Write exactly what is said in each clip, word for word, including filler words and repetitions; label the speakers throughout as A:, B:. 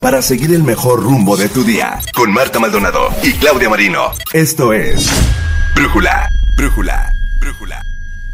A: Para seguir el mejor rumbo de tu día, con Marta Maldonado y Claudia Marino. Esto es Brújula, Brújula, Brújula.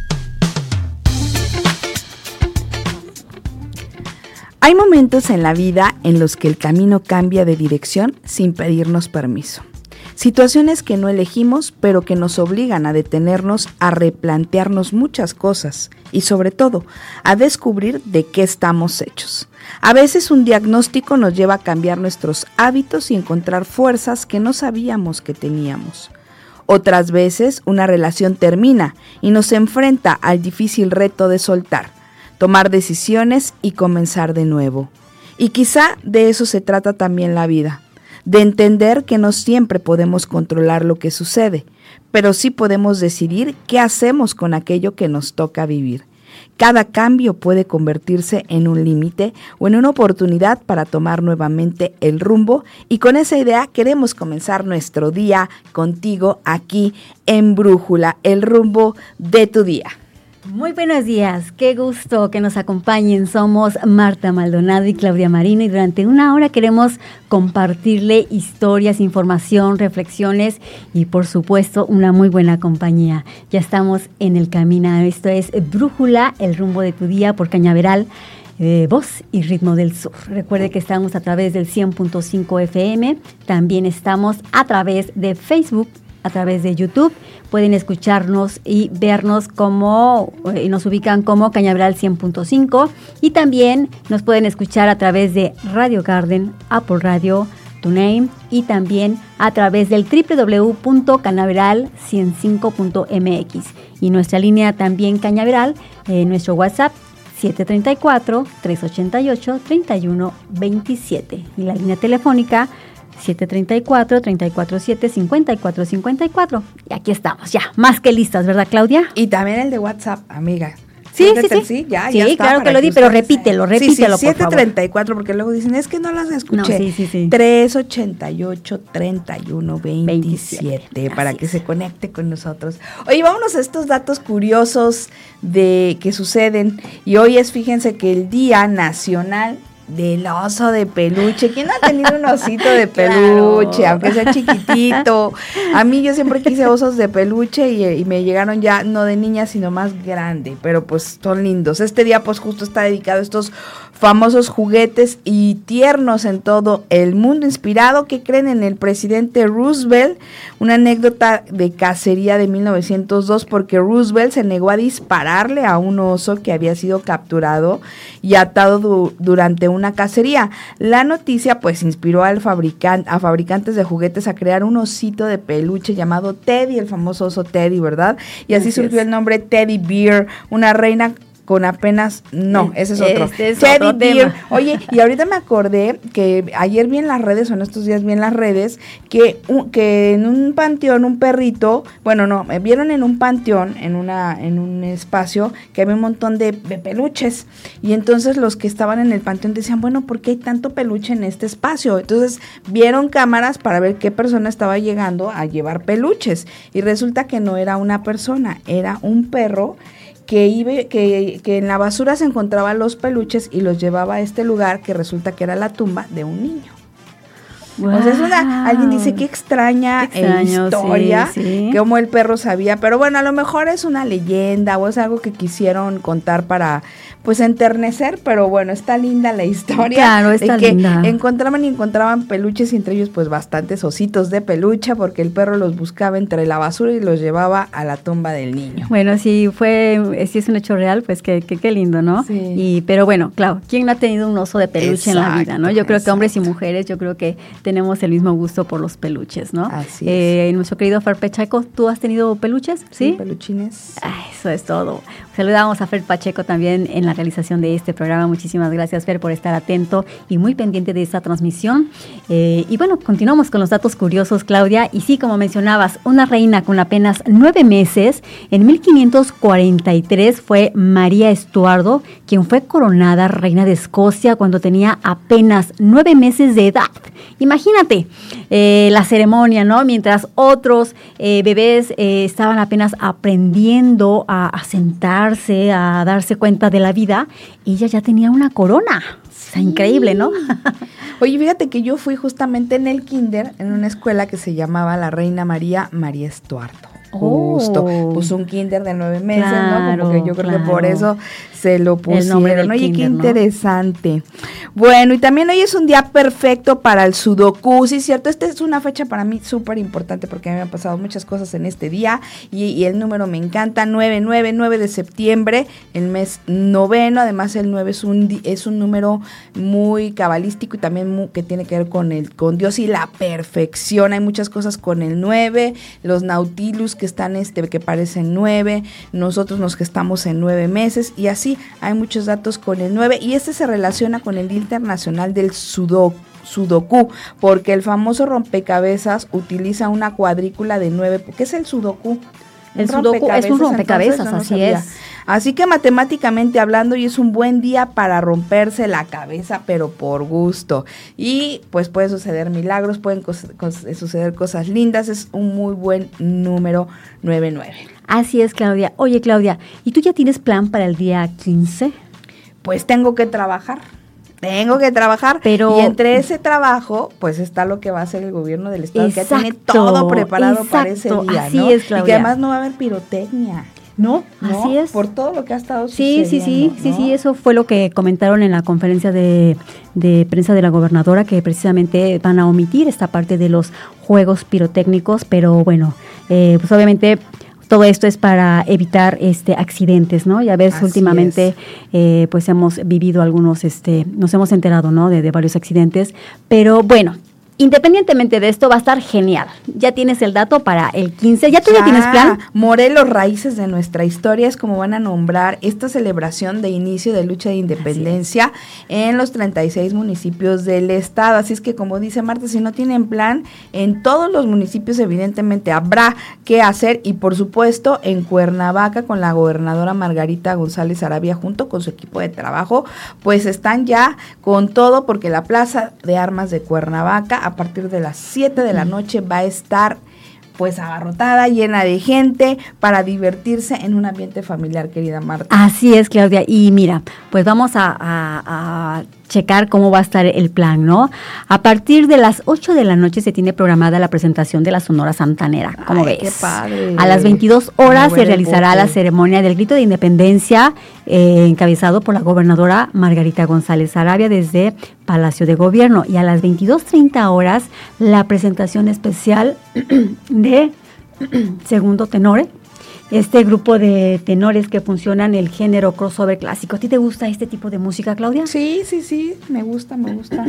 B: Hay momentos en la vida en los que el camino cambia de dirección sin pedirnos permiso. Situaciones que no elegimos, pero que nos obligan a detenernos, a replantearnos muchas cosas y sobre todo a descubrir de qué estamos hechos. A veces un diagnóstico nos lleva a cambiar nuestros hábitos y encontrar fuerzas que no sabíamos que teníamos. Otras veces una relación termina y nos enfrenta al difícil reto de soltar, tomar decisiones y comenzar de nuevo. Y quizá de eso se trata también la vida. De entender que no siempre podemos controlar lo que sucede, pero sí podemos decidir qué hacemos con aquello que nos toca vivir. Cada cambio puede convertirse en un límite o en una oportunidad para tomar nuevamente el rumbo, y con esa idea queremos comenzar nuestro día contigo aquí en Brújula, el rumbo de tu día.
C: Muy buenos días, qué gusto que nos acompañen. Somos Marta Maldonado y Claudia Marino y durante una hora queremos compartirle historias, información, reflexiones y por supuesto una muy buena compañía. Ya estamos en el camino, esto es Brújula, el rumbo de tu día por Cañaveral, eh, voz y ritmo del sur. Recuerde que estamos a través del cien punto cinco F M, también estamos a través de Facebook, a través de YouTube. Pueden escucharnos y vernos como, eh, nos ubican como Cañaveral cien punto cinco, y también nos pueden escuchar a través de Radio Garden, Apple Radio, TuneIn y también a través del doble u doble u doble u punto cañaveral ciento cinco punto m x y nuestra línea también Cañaveral, eh, nuestro WhatsApp siete tres cuatro, tres ocho ocho, tres uno dos siete y la línea telefónica siete tres cuatro, tres cuatro siete, cinco cuatro cinco cuatro. Y aquí estamos, ya, más que listas, ¿verdad, Claudia?
B: Y también el de WhatsApp, amiga.
C: Sí, sí, sí.
B: Sí, ya,
C: sí
B: ya está,
C: claro que lo di, pero repítelo, repítelo,
B: sí, sí,
C: por favor.
B: siete tres cuatro, porque luego dicen, es que no las escuché.
C: No, sí, sí, sí.
B: tres ocho ocho, tres uno dos siete, para que
C: es.
B: se conecte con nosotros. Oye, vámonos a estos datos curiosos de que suceden. Y hoy es, fíjense, que el Día Nacional del Oso de Peluche. ¿Quién ha tenido un osito de peluche? Claro. Aunque sea chiquitito. A mí yo siempre quise osos de peluche y, y me llegaron ya no de niña, sino más grande, pero pues son lindos. Este día pues justo está dedicado a estos famosos juguetes y tiernos en todo el mundo, inspirado, ¿qué creen?, en el presidente Roosevelt, una anécdota de cacería de mil novecientos dos, porque Roosevelt se negó a dispararle a un oso que había sido capturado y atado du- durante una cacería. La noticia pues inspiró al fabrican- a fabricantes de juguetes a crear un osito de peluche llamado Teddy, el famoso oso Teddy, ¿verdad? Y así, así surgió es. el nombre Teddy Bear, una reina con apenas, no, ese es otro.
C: Este es
B: Teddy
C: otro
B: Bear.
C: tema.
B: Oye, y ahorita me acordé que ayer vi en las redes, o en estos días vi en las redes, que, un, que en un panteón un perrito, bueno, no, me vieron en un panteón, en una en un espacio, que había un montón de, de peluches. Y entonces los que estaban en el panteón decían, bueno, ¿por qué hay tanto peluche en este espacio? Entonces vieron cámaras para ver qué persona estaba llegando a llevar peluches. Y resulta que no era una persona, era un perro que iba, que, que en la basura se encontraban los peluches y los llevaba a este lugar que resulta que era la tumba de un niño. Wow. O sea, es una, alguien dice qué extraña qué extraño, historia, sí, sí. que como el perro sabía, pero bueno, a lo mejor es una leyenda o es algo que quisieron contar para, pues, enternecer, pero bueno, está linda la historia.
C: Claro, está
B: de que
C: linda.
B: encontraban y encontraban peluches, y entre ellos pues bastantes ositos de peluche, porque el perro los buscaba entre la basura y los llevaba a la tumba del niño.
C: Bueno, si fue, si es un hecho real, pues qué, qué, qué lindo, ¿no?
B: Sí.
C: Y, pero bueno, claro, ¿quién no ha tenido un oso de peluche exacto, en la vida, no? Yo creo exacto. que hombres y mujeres, yo creo que tenemos el mismo gusto por los peluches, ¿no?
B: Así
C: eh,
B: es.
C: Nuestro querido Fer Pacheco, ¿tú has tenido peluches? Sí,
B: sí peluchines.
C: Ay, eso es todo. Saludamos a Fer Pacheco también en la realización de este programa. Muchísimas gracias, Fer, por estar atento y muy pendiente de esta transmisión. Eh, y bueno, continuamos con los datos curiosos, Claudia. Y sí, como mencionabas, una reina con apenas nueve meses, en mil quinientos cuarenta y tres fue María Estuardo, quien fue coronada reina de Escocia cuando tenía apenas nueve meses de edad. Imagínate eh, la ceremonia, ¿no? Mientras otros eh, bebés eh, estaban apenas aprendiendo a, a sentarse, a darse cuenta de la vida, ella ya tenía una corona. O sea, increíble, ¿no?
B: Oye, fíjate que yo fui justamente en el kinder, en una escuela que se llamaba La Reina María María Estuardo. Justo,
C: Oh.
B: puso un kinder de nueve meses,
C: Claro,
B: ¿no? Como que yo creo
C: claro.
B: que por eso se lo
C: El nombre
B: pusieron.
C: del
B: Oye,
C: kinder,
B: qué
C: ¿no?
B: interesante. Bueno, y también hoy es un día perfecto para el sudoku, sí, cierto. Esta es una fecha para mí súper importante porque a mí me han pasado muchas cosas en este día y, y el número me encanta, nueve nueve, nueve de septiembre, el mes noveno. Además, el nueve es un, di- es un número muy cabalístico y también muy, que tiene que ver con, el, con Dios y la perfección. Hay muchas cosas con el nueve, los nautilus que están, este, que parecen nueve, nosotros nos gestamos en nueve meses y así hay muchos datos con el nueve y este se relaciona con el Día Internacional del Sudoku. Sudoku, porque el famoso rompecabezas utiliza una cuadrícula de nueve. ¿Qué es el sudoku?
C: El sudoku es un rompecabezas,
B: entonces, yo no
C: así
B: sabía.
C: es.
B: Así que matemáticamente hablando, hoy es un buen día para romperse la cabeza, pero por gusto. Y pues puede suceder milagros, pueden cos- cos- suceder cosas lindas, es un muy buen número nueve nueve.
C: Así es, Claudia. Oye, Claudia, ¿y tú ya tienes plan para el día quince?
B: Pues tengo que trabajar. Tengo que trabajar,
C: Pero-
B: y entre ese trabajo, pues está lo que va a hacer el gobierno del estado, que ya tiene
C: Exacto,
B: todo preparado para ese
C: exacto,
B: día,
C: así
B: ¿no?
C: es,
B: Y
C: Claudia.
B: que además no va a haber pirotecnia,
C: No,
B: ¿no?
C: así es.
B: Por todo lo que ha estado
C: Sí,
B: sucediendo.
C: sí, sí, sí,
B: ¿no?
C: sí, eso fue lo que comentaron en la conferencia de, de prensa de la gobernadora, que precisamente van a omitir esta parte de los juegos pirotécnicos, pero bueno, eh, pues obviamente todo esto es para evitar este accidentes, ¿no? Ya ves,
B: Así
C: últimamente eh, pues hemos vivido algunos, este, nos hemos enterado, ¿no? De, de varios accidentes, pero bueno. Independientemente de esto, va a estar genial. Ya tienes el dato para el quince. ¿Ya tú ya, tienes plan?
B: Morelos, raíces de nuestra historia, es como van a nombrar esta celebración de inicio de lucha de independencia en los treinta y seis municipios del estado. Así es que, como dice Marta, si no tienen plan, en todos los municipios evidentemente habrá que hacer, y por supuesto en Cuernavaca con la gobernadora Margarita González Arabia junto con su equipo de trabajo, pues están ya con todo, porque la Plaza de Armas de Cuernavaca a partir de las siete de la noche va a estar pues abarrotada, llena de gente para divertirse en un ambiente familiar, querida Marta.
C: Así es, Claudia. Y mira, pues vamos a, a, a checar cómo va a estar el plan, ¿no? A partir de las ocho de la noche se tiene programada la presentación de la Sonora Santanera, ¿cómo
B: Ay,
C: ves?
B: qué padre.
C: A las veintidós horas
B: Mover
C: se
B: el
C: realizará
B: bote.
C: la ceremonia del grito de independencia, eh, encabezado por la gobernadora Margarita González Arabia desde Palacio de Gobierno. Y a las veintidós treinta horas la presentación especial de Segundo Tenore, este grupo de tenores que funcionan el género crossover clásico. ¿A ti te gusta este tipo de música, Claudia?
B: Sí, sí, sí, me gusta, me gusta.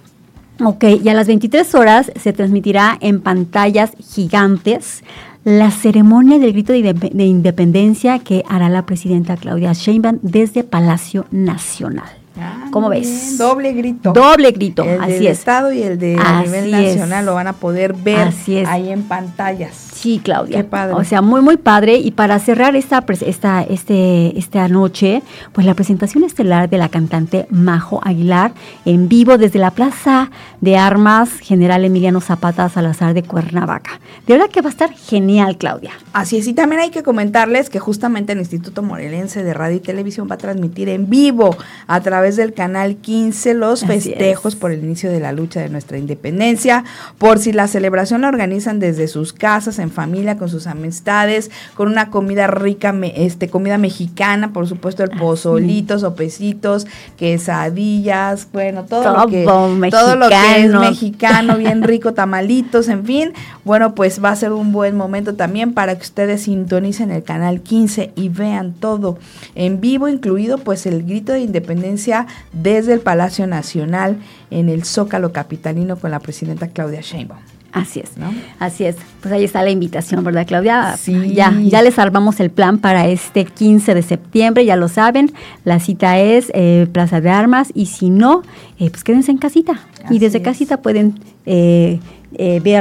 C: Ok, y a las veintitrés horas se transmitirá en pantallas gigantes la ceremonia del grito de, indep- de independencia que hará la presidenta Claudia Sheinbaum desde Palacio Nacional.
B: Ah,
C: ¿Cómo
B: muy
C: ves?
B: bien. Doble grito.
C: Doble grito,
B: El
C: así
B: del
C: es.
B: estado y el de a
C: Así
B: nivel
C: es.
B: nacional lo van a poder ver
C: Así es.
B: ahí en pantallas.
C: Sí, Claudia.
B: Qué padre.
C: O sea, muy, muy padre. Y para cerrar esta, pres- esta, este, esta noche, pues la presentación estelar de la cantante Majo Aguilar en vivo desde la Plaza de Armas General Emiliano Zapata Salazar de Cuernavaca. De verdad que va a estar genial, Claudia.
B: Así es, y también hay que comentarles que justamente el Instituto Morelense de Radio y Televisión va a transmitir en vivo a través del canal quince los
C: Así
B: festejos
C: es.
B: por el inicio de la lucha de nuestra independencia, por si la celebración la organizan desde sus casas, en familia, con sus amistades, con una comida rica, me- este comida mexicana, por supuesto el pozolito, sopecitos, quesadillas, bueno, todo,
C: Todo
B: lo que todo lo que es
C: mexicano.
B: mexicano, bien rico, tamalitos, en fin. Bueno, pues va a ser un buen momento también para que ustedes sintonicen el canal quince y vean todo en vivo, incluido pues el grito de independencia desde el Palacio Nacional en el Zócalo capitalino con la presidenta Claudia Sheinbaum.
C: Así es,
B: ¿No?
C: así es. Pues ahí está la invitación, ¿verdad, Claudia?
B: Sí.
C: Ya, ya les armamos el plan para este quince de septiembre, ya lo saben. La cita es eh, Plaza de Armas y si no, eh, pues quédense en casita.
B: Así
C: y desde
B: es.
C: casita pueden eh, eh, verlo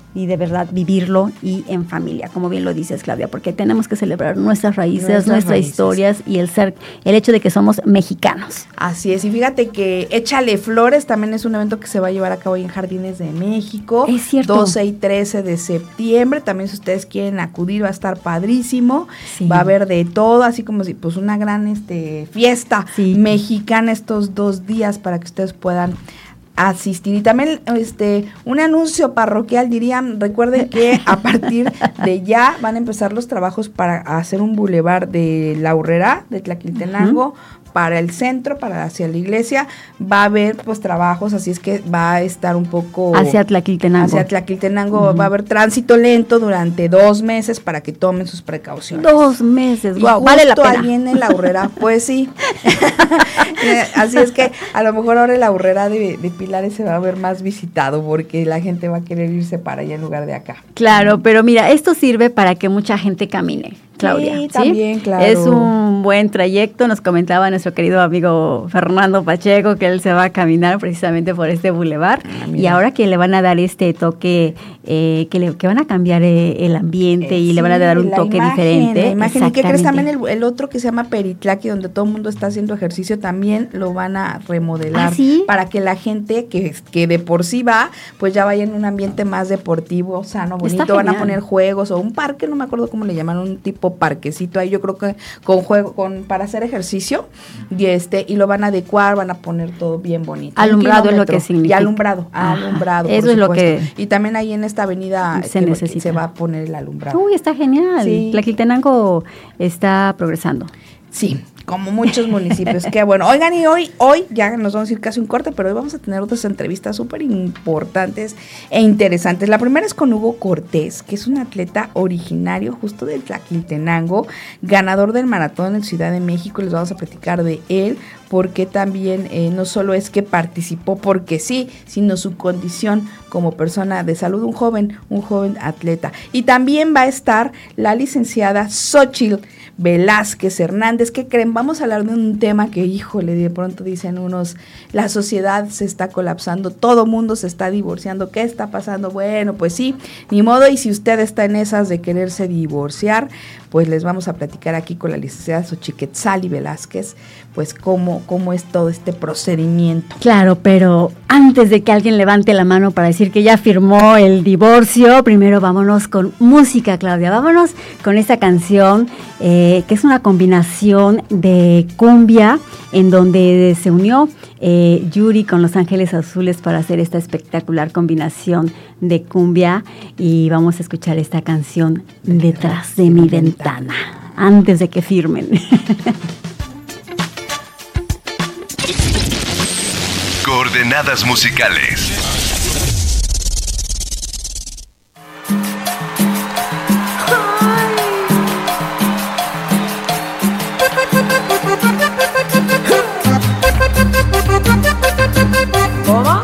C: y de verdad vivirlo y en familia, como bien lo dices, Claudia, porque tenemos que celebrar nuestras raíces, nuestras, nuestras raíces. historias y el ser, el hecho de que somos mexicanos.
B: Así es, y fíjate que Échale Flores también es un evento que se va a llevar a cabo en Jardines de México.
C: Es cierto.
B: doce y trece de septiembre, también si ustedes quieren acudir va a estar padrísimo, sí. Va a haber de todo, así como si pues una gran este fiesta sí. mexicana estos dos días para que ustedes puedan asistir. Y también este un anuncio parroquial, dirían, recuerden que a partir de ya van a empezar los trabajos para hacer un bulevar de La Aurrera, de Tlaquiltenango, uh-huh. para el centro, para hacia la iglesia, va a haber pues trabajos, así es que va a estar un poco
C: hacia Tlaquiltenango.
B: Hacia Tlaquiltenango uh-huh. va a haber tránsito lento durante dos meses para que tomen sus precauciones.
C: Dos meses,
B: y
C: wow, vale la pena.
B: Ahí en La Aurrera, pues sí. Así es que a lo mejor ahora La Aurrera de, de Pilares se va a ver más visitado porque la gente va a querer irse para allá en lugar de acá.
C: Claro, pero mira, esto sirve para que mucha gente camine. Claudia,
B: sí,
C: ¿sí?
B: También, claro.
C: Es un buen trayecto, nos comentaba nuestro querido amigo Fernando Pacheco que él se va a caminar precisamente por este bulevar ah, y ahora que le van a dar este toque, eh, que, le, que van a cambiar eh, el ambiente eh, y sí, le van a dar un toque
B: imagen,
C: diferente.
B: La imagen. ¿Y qué crees? También el, el otro que se llama Peritlaqui, donde todo el mundo está haciendo ejercicio, también lo van a remodelar
C: ¿Ah, sí?
B: para que la gente que, que de por sí va, pues ya vaya en un ambiente más deportivo, sano, bonito, van a poner juegos o un parque, no me acuerdo cómo le llaman, un tipo parquecito ahí, yo creo que con juego, con para hacer ejercicio, y este, y lo van a adecuar, van a poner todo bien bonito.
C: Alumbrado es lo que significa.
B: Y alumbrado, ah, alumbrado.
C: Eso
B: por
C: es
B: supuesto.
C: lo que
B: y también ahí en esta avenida
C: se
B: que,
C: necesita.
B: Que se va a poner el alumbrado.
C: Uy, está genial. Sí. Tlaquiltenango está progresando.
B: Sí, como muchos municipios. Qué bueno. Oigan, y hoy, hoy ya nos vamos a ir casi un corte, pero hoy vamos a tener otras entrevistas súper importantes e interesantes. La primera es con Hugo Cortés, que es un atleta originario justo de Tlaquiltenango, ganador del maratón en Ciudad de México. Les vamos a platicar de él, porque también eh, no solo es que participó porque sí, sino su condición como persona de salud, un joven, un joven atleta. Y también va a estar la licenciada Xochitl Velázquez Hernández. ¿Qué creen? Vamos a hablar de un tema que, híjole, de pronto dicen unos, la sociedad se está colapsando, todo mundo se está divorciando, ¿qué está pasando? Bueno, pues sí, ni modo, y si usted está en esas de quererse divorciar, pues les vamos a platicar aquí con la licenciada Xochiquetzali Velázquez, pues cómo, cómo es todo este procedimiento.
C: Claro, pero antes de que alguien levante la mano para decir que ya firmó el divorcio, primero vámonos con música, Claudia, vámonos con esta canción eh, que es una combinación de cumbia en donde se unió eh, Yuri con Los Ángeles Azules para hacer esta espectacular combinación de cumbia, y vamos a escuchar esta canción Detrás de mi ventana, antes de que firmen.
A: Coordenadas musicales.
B: ¿Cómo?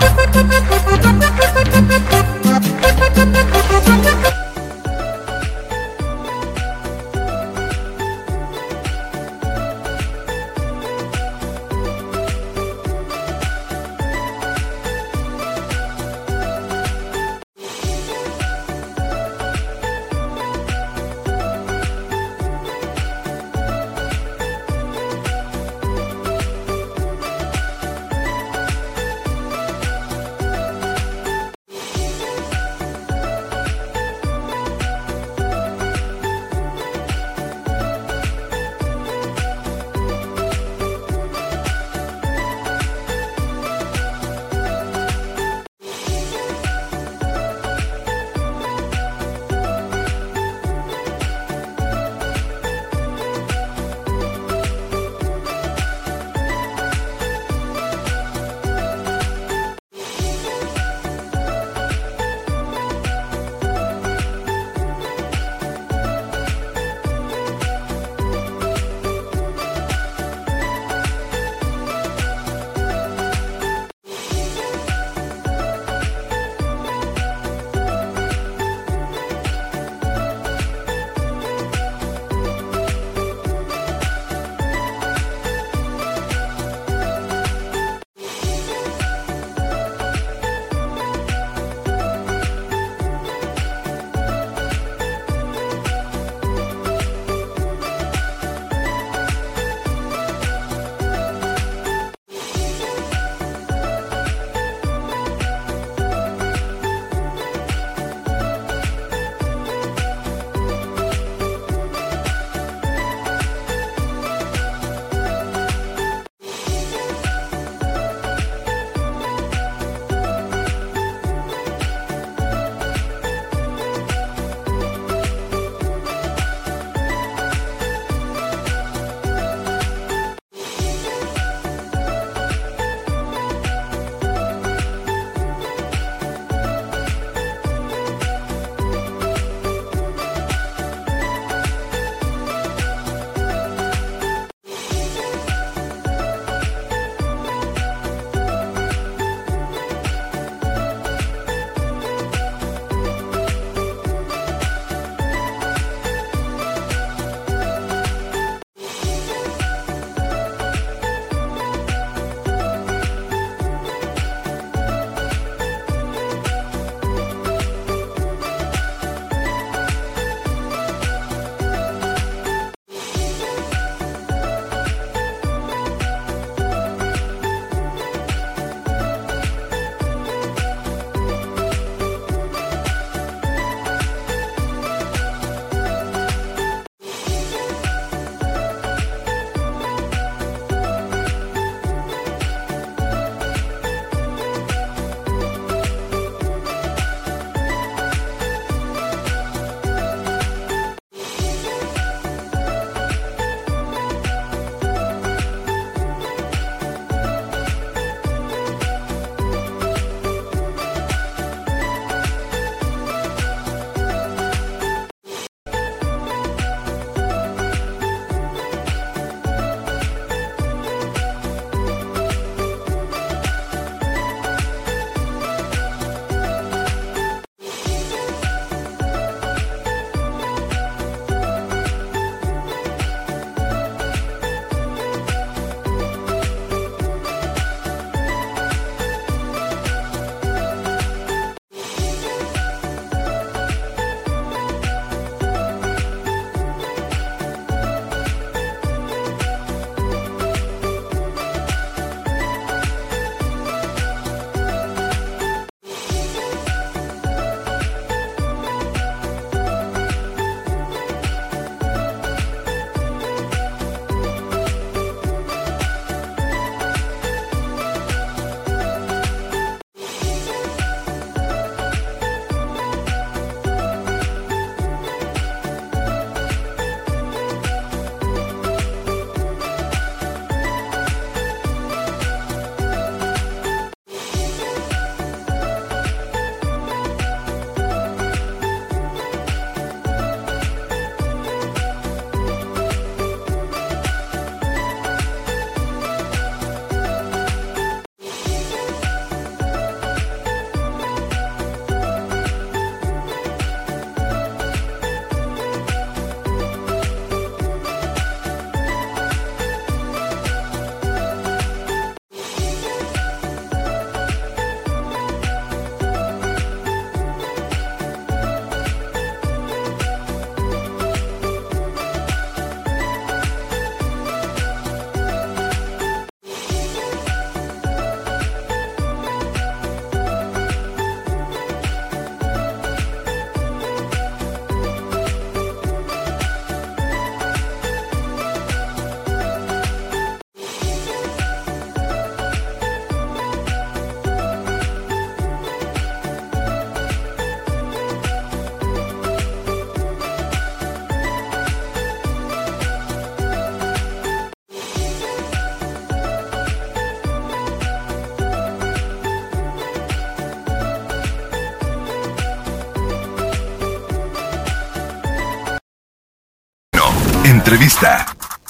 A: Entrevista.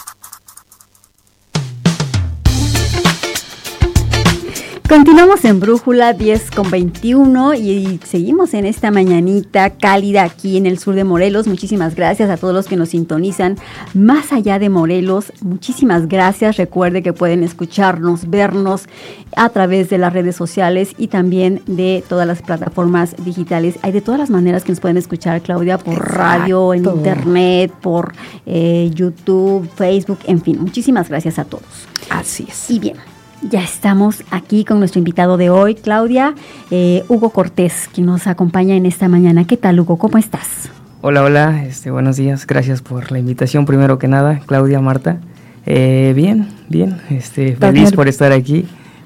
C: Continuamos en Brújula diez con veintiuno y seguimos en esta mañanita cálida aquí en el sur de Morelos. Muchísimas gracias a todos los que nos sintonizan más allá de Morelos. Muchísimas gracias. Recuerde que pueden escucharnos, vernos a través de las redes sociales y también de todas las plataformas digitales. Hay de todas las maneras que nos pueden escuchar, Claudia, por Exacto. radio, en internet, por eh, YouTube, Facebook, en fin. Muchísimas gracias a todos.
B: Así es.
C: Y bien, ya estamos aquí con nuestro invitado de hoy, Claudia, eh, Hugo Cortés, quien nos acompaña en esta mañana. ¿Qué tal, Hugo? ¿Cómo estás?
D: Hola, hola, este, buenos días, gracias por la invitación primero que nada, Claudia, Marta. Eh, bien, bien, este, feliz por estar aquí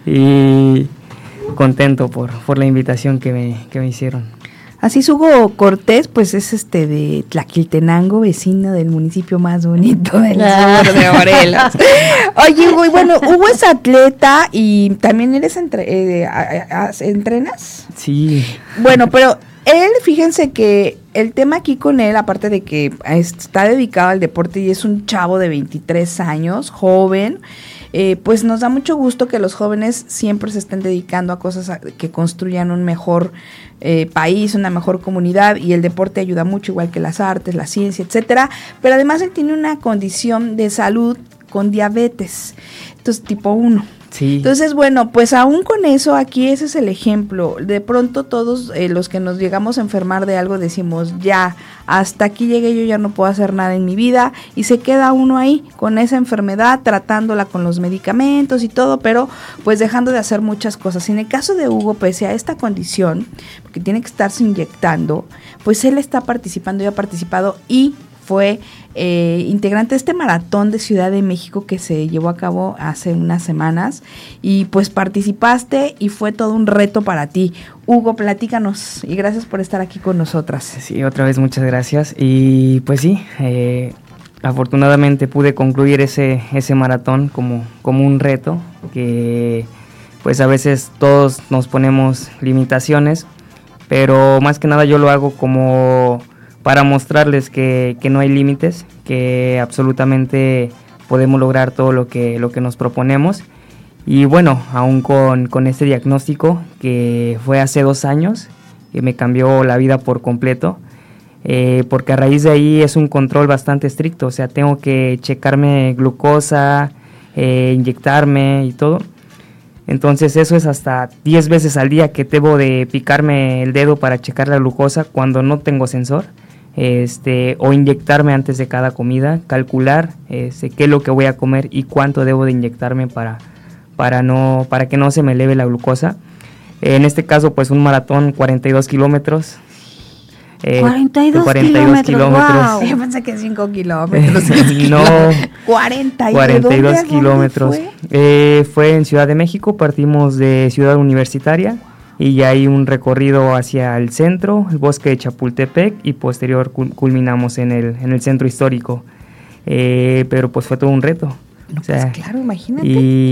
D: y contento por, por la invitación que me, que me hicieron.
B: Así es, Hugo Cortés, pues es este de Tlaquiltenango, vecino del municipio más bonito del ah. sur de Morelos. Oye, Hugo, y bueno, Hugo es atleta y también eres entre, eh, a, a, ¿entrenas?
D: Sí.
B: Bueno, pero él, fíjense que el tema aquí con él, aparte de que está dedicado al deporte y es un chavo de veintitrés años, joven, Eh, pues nos da mucho gusto que los jóvenes siempre se estén dedicando a cosas a, que construyan un mejor eh, país, una mejor comunidad, y el deporte ayuda mucho, igual que las artes, la ciencia, etcétera. Pero además él tiene una condición de salud con diabetes, entonces tipo uno.
D: Sí.
B: Entonces, bueno, pues aún con eso, aquí ese es el ejemplo. De pronto todos eh, los que nos llegamos a enfermar de algo decimos, ya, hasta aquí llegué, yo ya no puedo hacer nada en mi vida, y se queda uno ahí con esa enfermedad, tratándola con los medicamentos y todo, pero pues dejando de hacer muchas cosas. Y en el caso de Hugo, pese a esta condición, porque tiene que estarse inyectando, pues él está participando y ha participado y fue eh, integrante de este maratón de Ciudad de México que se llevó a cabo hace unas semanas, y pues participaste y fue todo un reto para ti. Hugo, platícanos y gracias por estar aquí con nosotras.
D: Sí, otra vez muchas gracias y pues sí, eh, afortunadamente pude concluir ese, ese maratón como, como un reto, que pues a veces todos nos ponemos limitaciones, pero más que nada yo lo hago como para mostrarles que, que no hay límites, que absolutamente podemos lograr todo lo que, lo que nos proponemos. Y bueno, aún con, con este diagnóstico que fue hace dos años, que me cambió la vida por completo, eh, porque a raíz de ahí es un control bastante estricto, o sea, tengo que checarme glucosa, eh, inyectarme y todo. Entonces eso es hasta diez veces al día que debo de picarme el dedo para checar la glucosa cuando no tengo sensor. Este, o inyectarme antes de cada comida, calcular este, qué es lo que voy a comer y cuánto debo de inyectarme para, para, no, para que no se me eleve la glucosa. En este caso, pues un maratón, cuarenta y dos kilómetros.
C: Eh, cuarenta y dos kilómetros, wow.
B: Yo pensé que cinco kilómetros.
D: No,
B: cuarenta
D: y dos kilómetros. Fue? Eh, fue en Ciudad de México, partimos de Ciudad Universitaria. Y ya hay un recorrido hacia el centro, el bosque de Chapultepec, y posterior culminamos en el, en el centro histórico. Eh, pero pues fue todo un reto.
B: No, o sea, pues claro, imagínate.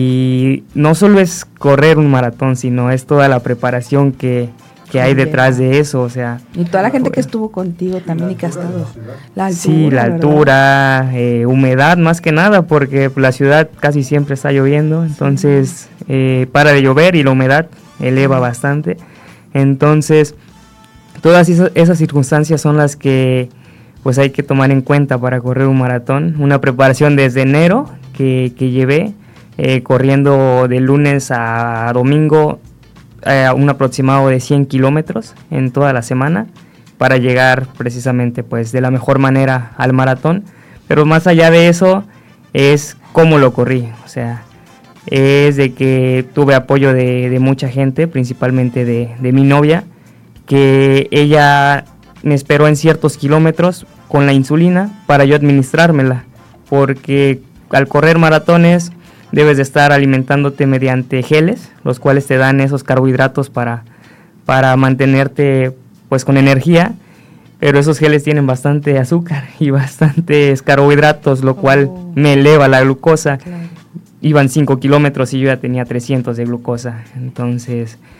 D: Y no solo es correr un maratón, sino es toda la preparación que, que hay detrás de eso, o sea.
B: Y toda la gente que estuvo contigo también y que ha estado. La altura,
D: sí, la altura, eh, humedad más que nada, porque la ciudad casi siempre está lloviendo, entonces eh, para de llover y la humedad eleva bastante. Entonces, todas esas, esas circunstancias son las que pues hay que tomar en cuenta para correr un maratón. Una preparación desde enero que, que llevé, eh, corriendo de lunes a domingo, eh, un aproximado de cien kilómetros en toda la semana, para llegar precisamente pues de la mejor manera al maratón. Pero más allá de eso es cómo lo corrí, o sea, es de que tuve apoyo de, de mucha gente, principalmente de, de mi novia, que ella me esperó en ciertos kilómetros con la insulina para yo administrármela, porque al correr maratones debes de estar alimentándote mediante geles, los cuales te dan esos carbohidratos para, para mantenerte pues con energía, pero esos geles tienen bastante azúcar y bastantes carbohidratos, lo cual oh. me eleva la glucosa. Claro. Iban cinco kilómetros y yo ya tenía trescientos de glucosa, entonces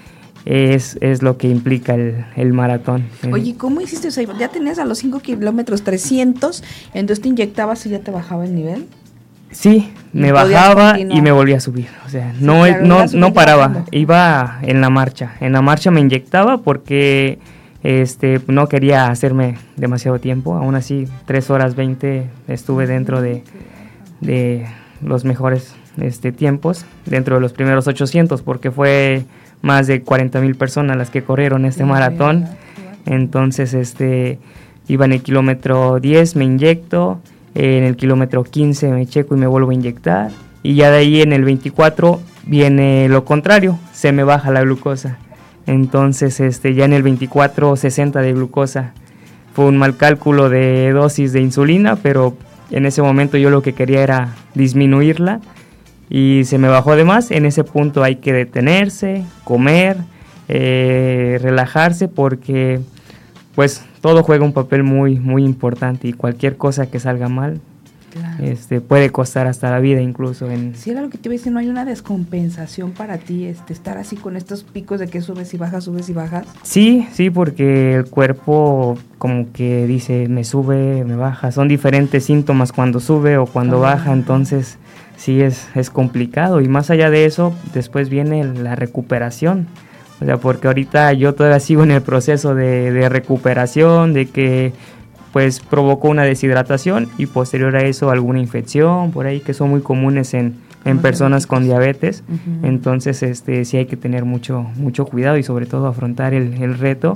D: es, es lo que implica el, el maratón.
B: Oye, ¿cómo hiciste? O sea, ya tenías a los cinco kilómetros trescientos, entonces te inyectabas y ya te bajaba el nivel.
D: Sí, me bajaba continuar. Y me volvía a subir, o sea, sí, no, claro, no, no paraba, bajando. Iba en la marcha, en la marcha me inyectaba porque este, no quería hacerme demasiado tiempo, aún así tres horas veinte estuve dentro de, de los mejores este, tiempos, dentro de los primeros ochocientos, porque fue más de cuarenta mil personas las que corrieron este sí, maratón, entonces este, iba en el kilómetro diez, me inyecto, en el kilómetro quince me checo y me vuelvo a inyectar, y ya de ahí en el veinticuatro viene lo contrario, se me baja la glucosa. Entonces este, ya en el veinticuatro sesenta de glucosa. Fue un mal cálculo de dosis de insulina, pero en ese momento yo lo que quería era disminuirla y se me bajó de más. En ese punto hay que detenerse, comer, eh, relajarse, porque pues todo juega un papel muy, muy importante y cualquier cosa que salga mal, claro, este, puede costar hasta la vida incluso. En...
B: Sí, era lo que te iba a decir, ¿no hay una descompensación para ti este, estar así con estos picos de que subes y bajas, subes y bajas?
D: Sí, sí, porque el cuerpo como que dice, me sube, me baja, son diferentes síntomas cuando sube o cuando ah, baja, entonces sí es, es complicado, y más allá de eso, después viene la recuperación. O sea, porque ahorita yo todavía sigo en el proceso de, de recuperación, de que pues provocó una deshidratación y posterior a eso alguna infección por ahí que son muy comunes en, en personas con diabetes. Uh-huh. Entonces este sí hay que tener mucho mucho cuidado y sobre todo afrontar el, el reto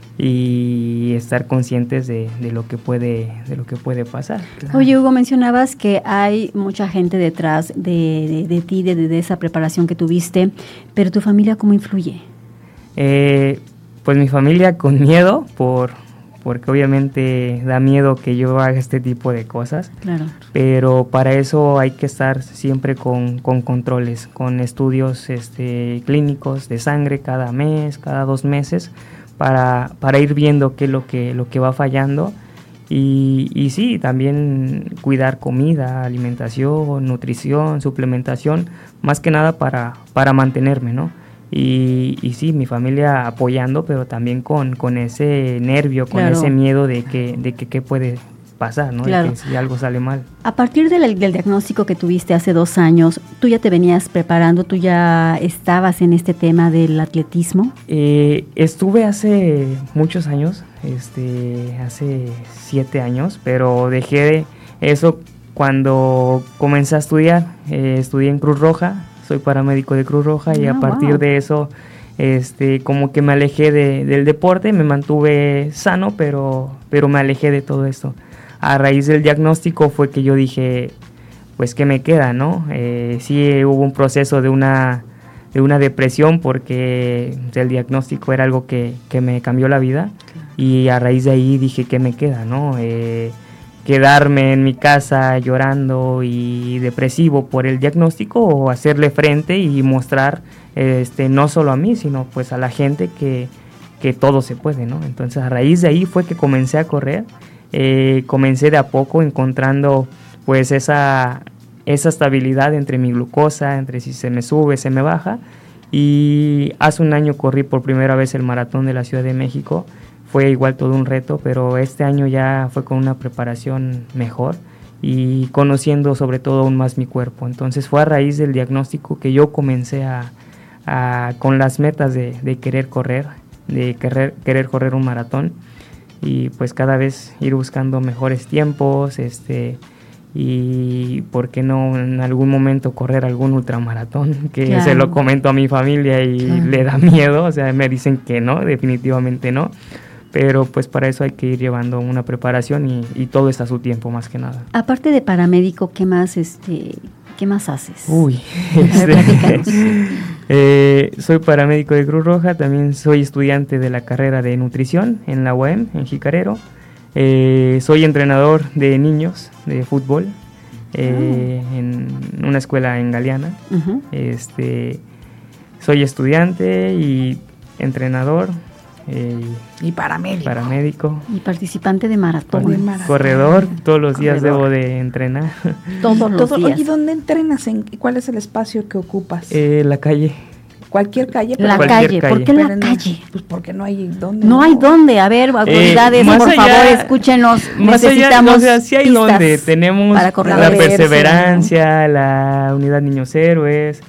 D: y estar conscientes de, de lo que puede de lo que puede pasar.
C: Claro. Oye, Hugo, mencionabas que hay mucha gente detrás de, de, de ti, de, de esa preparación que tuviste, pero ¿tu familia cómo influye?
D: Eh, pues mi familia con miedo, por porque obviamente da miedo que yo haga este tipo de cosas,
C: claro,
D: pero para eso hay que estar siempre con, con controles, con estudios este, clínicos de sangre cada mes, cada dos meses, para, para ir viendo qué es lo que, lo que va fallando, y, y sí, también cuidar comida, alimentación, nutrición, suplementación, más que nada para, para mantenerme, ¿no? Y, y sí, mi familia apoyando, pero también con, con ese nervio, con claro, ese miedo de que de que qué puede pasar, ¿no?
C: Claro.
D: De que si algo sale mal.
C: A partir del, del diagnóstico que tuviste hace dos años, ¿tú ya te venías preparando? ¿Tú ya estabas en este tema del atletismo?
D: Eh, estuve hace muchos años, este, hace siete años, pero dejé eso cuando comencé a estudiar. Eh, estudié en Cruz Roja. Soy paramédico de Cruz Roja y oh, a partir wow. de eso, este, como que me alejé de, del deporte, me mantuve sano, pero, pero me alejé de todo esto. A raíz del diagnóstico fue que yo dije, pues, ¿qué me queda, no? Eh, sí hubo un proceso de una, de una depresión porque el diagnóstico era algo que, que me cambió la vida, y a raíz de ahí dije, ¿qué me queda, no? Eh, quedarme en mi casa llorando y depresivo por el diagnóstico, o hacerle frente y mostrar este no solo a mí, sino pues a la gente que, que todo se puede, ¿no? Entonces a raíz de ahí fue que comencé a correr, eh, comencé de a poco encontrando pues esa, esa estabilidad entre mi glucosa, entre si se me sube, se me baja, y hace un año corrí por primera vez el maratón de la Ciudad de México. Fue igual todo un reto, pero este año ya fue con una preparación mejor y conociendo sobre todo aún más mi cuerpo. Entonces fue a raíz del diagnóstico que yo comencé a, a con las metas de, de querer correr, de querer, querer correr un maratón, y pues cada vez ir buscando mejores tiempos, este y por qué no en algún momento correr algún ultramaratón, que claro, se lo comento a mi familia y claro, le da miedo, o sea, me dicen que no, definitivamente no. Pero pues para eso hay que ir llevando una preparación y, y todo está a su tiempo, más que nada.
C: Aparte de paramédico, ¿qué más este qué más haces?
D: Uy, este, eh, soy paramédico de Cruz Roja, también soy estudiante de la carrera de nutrición en la U A M, en Jicarero. Eh, soy entrenador de niños de fútbol eh, oh. en una escuela en Galeana. Uh-huh. Este, soy estudiante y entrenador. Eh,
B: y paramédico.
D: paramédico.
C: Y participante de maratón.
D: De maratón. Corredor, todos los días Corredor. debo de entrenar.
C: Todos los
B: Todo,
C: días.
B: ¿Y dónde entrenas? ¿En, ¿Cuál es el espacio que ocupas?
D: Eh, la calle.
B: Cualquier calle.
C: La
D: Cualquier
C: calle, ¿por qué
B: Pero
C: la
B: no,
C: calle?
B: Pues porque no hay dónde.
C: No hay dónde, a ver, autoridades,
D: más
C: por
D: allá-
C: favor, escúchenos,
D: Más allá,
C: necesitamos
D: o sea, sí hay
C: pistas
D: donde tenemos
C: para
D: la
C: corredores.
D: Perseverancia, la Unidad Niños Héroes,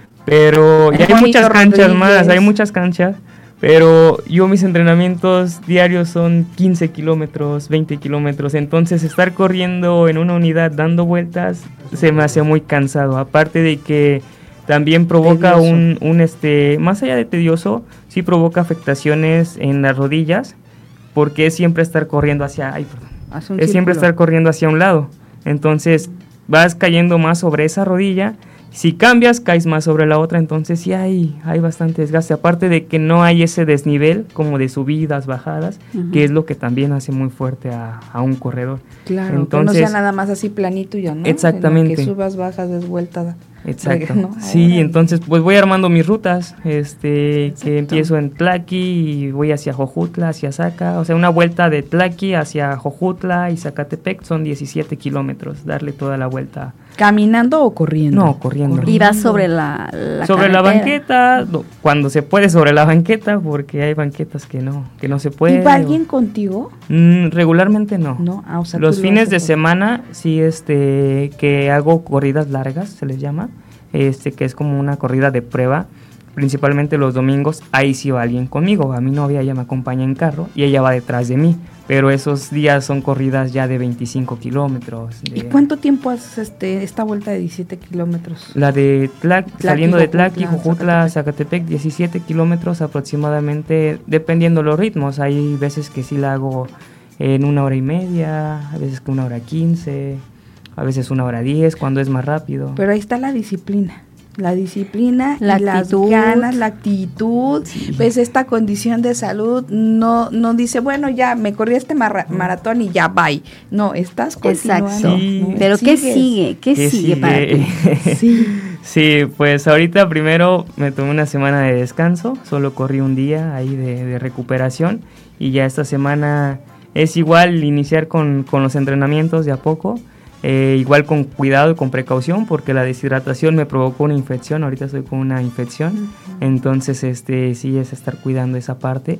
D: pero
B: El
D: ya hay
B: Juanito
D: muchas canchas más,
B: Rodríguez.
D: hay muchas canchas, pero yo mis entrenamientos diarios son quince kilómetros, veinte kilómetros, entonces estar corriendo en una unidad dando vueltas se me hace muy cansado, aparte de que también provoca
B: Tedioso.
D: un, un, este, más allá de tedioso, sí provoca afectaciones en las rodillas, porque es siempre estar corriendo hacia, ay, perdón,
B: Hace un
D: es siempre
B: círculo.
D: estar corriendo hacia un lado. Entonces vas cayendo más sobre esa rodilla. Si cambias, caes más sobre la otra. Entonces sí hay, hay bastante desgaste. Aparte de que no hay ese desnivel como de subidas, bajadas,
C: Ujú.
D: que es lo que también hace muy fuerte a, a un corredor.
B: Claro, que no
D: Entonces,
B: sea nada más así planito y ya, ¿no?
D: Exactamente.
B: Sino que subas, bajas, des vuelta.
D: Exacto.
B: ¿no?
D: Sí,
B: Órale.
D: entonces pues voy armando mis rutas, este,
B: Exacto.
D: que empiezo en Tlaqui y voy hacia Jojutla, hacia Zaca, o sea, una vuelta de Tlaqui hacia Jojutla y Zacatepec son diecisiete kilómetros, darle toda la vuelta.
B: ¿Caminando o corriendo?
D: No, corriendo.
C: Y vas sobre la, la
D: sobre la
C: carretera.
D: banqueta, no, cuando se puede sobre la banqueta, porque hay banquetas que no, que no se puede.
B: ¿Y va alguien contigo?
D: Mm, regularmente no.
B: No, ah, o sea,
D: Los
B: tú lo
D: fines
B: haces
D: de
B: por-
D: semana, sí, este, que hago corridas largas, se les llama, este, que es como una corrida de prueba, principalmente los domingos, ahí sí va alguien conmigo, a mi novia, ella me acompaña en carro y ella va detrás de mí, pero esos días son corridas ya de veinticinco kilómetros.
B: ¿Y
D: de-
B: cuánto tiempo haces este, esta vuelta de diecisiete kilómetros?
D: La de Tlac,
B: Tlaqui,
D: saliendo de Tlaqui,
B: Jojutla,
D: Jojutla, Zacatepec, diecisiete kilómetros aproximadamente, dependiendo los ritmos. Hay veces que sí la hago en una hora y media, a veces que una hora quince, a veces una hora diez, cuando es más rápido.
B: Pero ahí está la disciplina. La disciplina,
C: La
B: y
C: actitud.
B: las ganas, la actitud, pues esta condición de salud no no dice, bueno, ya me corrí este marra- maratón y ya bye. No, estás continuando.
C: Exacto.
D: Sí.
B: ¿no?
C: Pero ¿qué
B: Sigues.
C: sigue? ¿Qué,
D: ¿Qué
C: sigue, para ti?
B: Sí.
D: Sí, pues ahorita primero me tomé una semana de descanso, solo corrí un día ahí de, de recuperación y ya esta semana es igual iniciar con, con los entrenamientos de a poco, eh, igual con cuidado y con precaución porque la deshidratación me provocó una infección, ahorita estoy con una infección, entonces este sí es estar cuidando esa parte,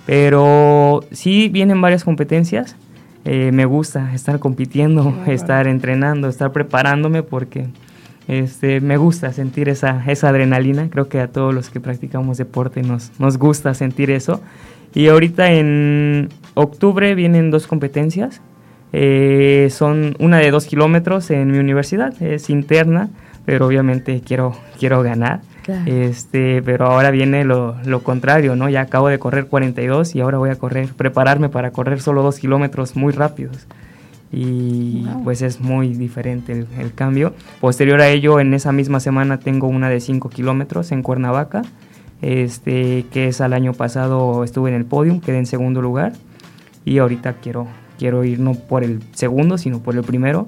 D: pero sí vienen varias competencias, eh, me gusta estar compitiendo,
B: Qué
D: estar entrenando, estar preparándome porque... Este, me gusta sentir esa, esa adrenalina, creo que a todos los que practicamos deporte nos, nos gusta sentir eso. Y ahorita en octubre vienen dos competencias, eh, son una de dos kilómetros en mi universidad, es interna, pero obviamente quiero, quiero ganar.
B: Claro.
D: Este, pero ahora viene lo, lo contrario, ¿no? Ya acabo de correr cuarenta y dos y ahora voy a correr, prepararme para correr solo dos kilómetros muy rápidos. Y
B: Wow.
D: pues es muy diferente el, el cambio. Posterior a ello, en esa misma semana tengo una de cinco kilómetros en Cuernavaca, este, que es al año pasado estuve en el podium, quedé en segundo lugar y ahorita quiero, quiero ir no por el segundo, sino por el primero.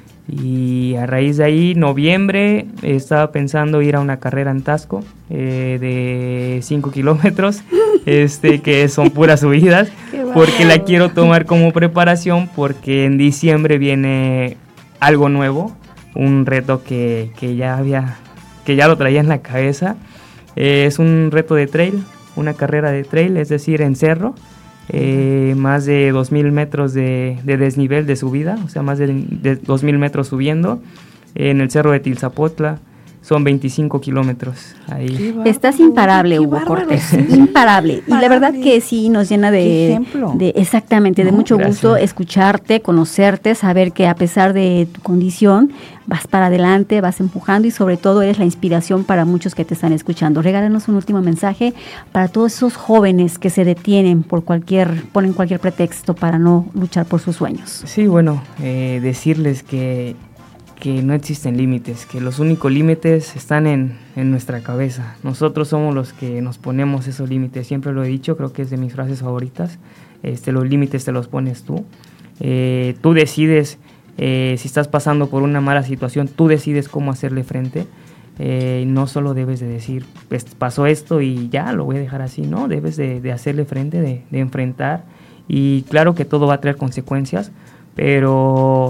D: Y a raíz de ahí, noviembre, estaba pensando ir a una carrera en Taxco eh, de cinco kilómetros, este, que son puras subidas, porque la quiero tomar como preparación, porque en diciembre viene algo nuevo, un reto que, que ya había, que ya lo traía en la cabeza. Eh, es un reto de trail, una carrera de trail, es decir, en cerro. Eh, más de dos mil metros de, de desnivel de subida, o sea, más de, de dos mil metros subiendo, eh, en el cerro de Tilzapotla, son veinticinco kilómetros ahí.
C: Estás imparable,
B: Qué
C: Hugo
B: bárbaro,
C: Cortés,
B: sí.
C: imparable. Y la verdad
B: Imparable.
C: que sí nos llena
B: Qué
C: de,
B: ejemplo.
C: de exactamente, de
B: No,
C: mucho
D: gracias.
C: gusto escucharte, conocerte, saber que a pesar de tu condición vas para adelante, vas empujando y sobre todo eres la inspiración para muchos que te están escuchando. Regálanos un último mensaje para todos esos jóvenes que se detienen por cualquier, ponen cualquier pretexto para no luchar por sus sueños.
D: Sí, bueno, eh, decirles que, que no existen límites, que los únicos límites están en, en nuestra cabeza. Nosotros somos los que nos ponemos esos límites, siempre lo he dicho, creo que es de mis frases favoritas. Este, los límites te los pones tú. Eh, tú decides eh, si estás pasando por una mala situación, tú decides cómo hacerle frente. Eh, no solo debes de decir, pues, pasó esto y ya lo voy a dejar así, no, debes de, de hacerle frente, de, de enfrentar. Y claro que todo va a traer consecuencias, pero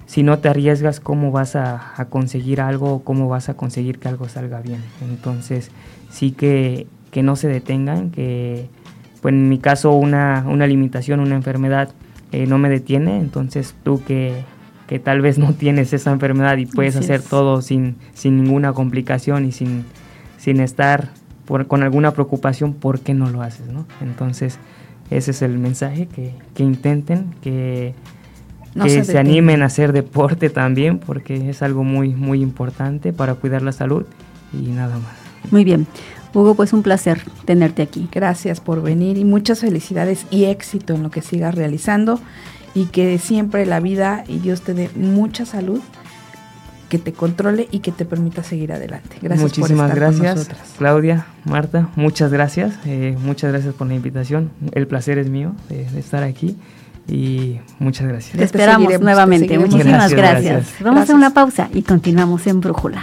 D: si no te arriesgas, ¿cómo vas a, a conseguir algo o cómo vas a conseguir que algo salga bien? Entonces, sí que, que no se detengan, que pues en mi caso una, una limitación, una enfermedad eh, no me detiene, entonces tú que, que tal vez no tienes esa enfermedad y puedes Así hacer es. todo sin, sin ninguna complicación y sin, sin estar por, con alguna preocupación, ¿por qué no lo haces, no? Entonces, ese es el mensaje, que, que intenten, que... No que se, se animen a hacer deporte también, porque es algo muy, muy importante para cuidar la salud y nada más.
C: Muy bien. Hugo, pues un placer tenerte aquí.
B: Gracias por venir y muchas felicidades y éxito en lo que sigas realizando y que siempre la vida y Dios te dé mucha salud, que te controle y que te permita seguir adelante. Gracias.
D: Muchísimas
B: por estar
D: gracias,
B: con nosotras.
D: Claudia, Marta, muchas gracias. Eh, muchas gracias por la invitación. El placer es mío de, de estar aquí. Y muchas gracias.
C: Te esperamos te nuevamente. Te Muchísimas gracias, gracias. gracias. Vamos gracias. a una pausa y continuamos en Brújula.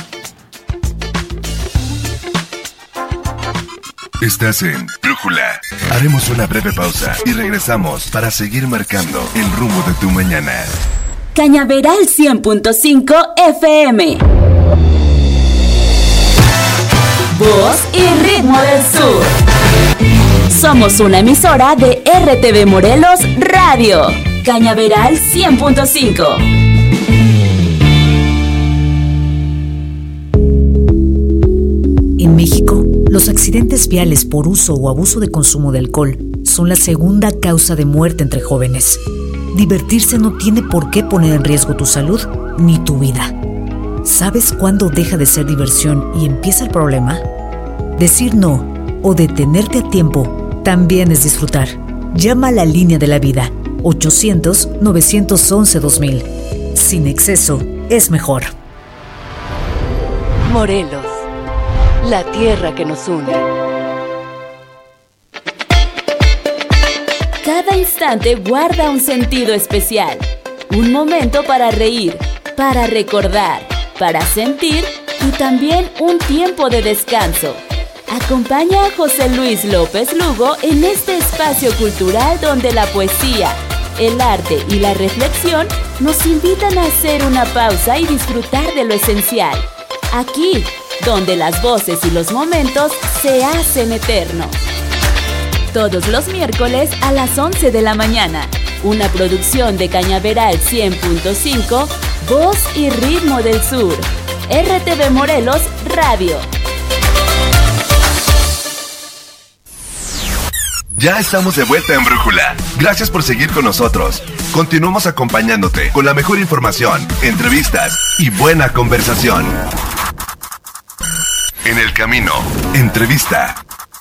A: Estás en Brújula. Haremos una breve pausa y regresamos para seguir marcando el rumbo de tu mañana.
E: Cañaveral cien punto cinco F M. Voz y ritmo del sur. Somos una emisora de R T V Morelos Radio. Cañaveral cien punto cinco.
F: En México, los accidentes viales por uso o abuso de consumo de alcohol son la segunda causa de muerte entre jóvenes. Divertirse no tiene por qué poner en riesgo tu salud ni tu vida. ¿Sabes cuándo deja de ser diversión y empieza el problema? Decir no o detenerte a tiempo también es disfrutar. Llama a la línea de la vida, ochocientos, novecientos once, dos mil. Sin exceso, es mejor.
E: Morelos, la tierra que nos une. Cada instante guarda un sentido especial. Un momento para reír, para recordar, para sentir y también un tiempo de descanso. Acompaña a José Luis López Lugo en este espacio cultural donde la poesía, el arte y la reflexión nos invitan a hacer una pausa y disfrutar de lo esencial. Aquí, donde las voces y los momentos se hacen eternos. Todos los miércoles a las once de la mañana. Una producción de Cañaveral cien punto cinco, Voz y Ritmo del Sur. R T V Morelos Radio.
A: Ya estamos de vuelta en Brújula. Gracias por seguir con nosotros. Continuamos acompañándote con la mejor información, entrevistas y buena conversación. En el camino, entrevista.